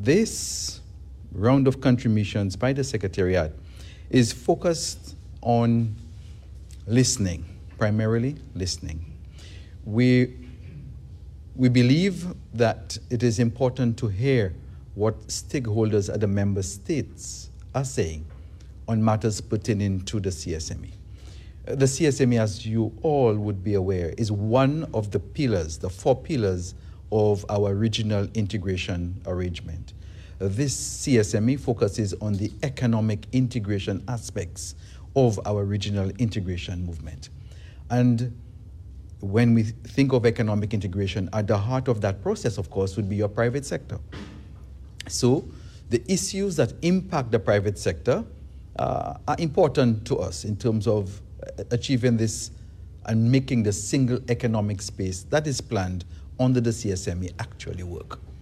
This round of contributions by the Secretariat is focused on listening, primarily listening. We believe that it is important to hear what stakeholders at the member states are saying on matters pertaining to the CSME. The CSME, as you all would be aware, is one of the pillars, the 4 pillars of our regional integration arrangement. This CSME focuses on the economic integration aspects of our regional integration movement. And when we think of economic integration, at the heart of that process, of course, would be your private sector. So the issues that impact the private sector are important to us in terms of achieving this and making the single economic space that is planned under the CSME actually work.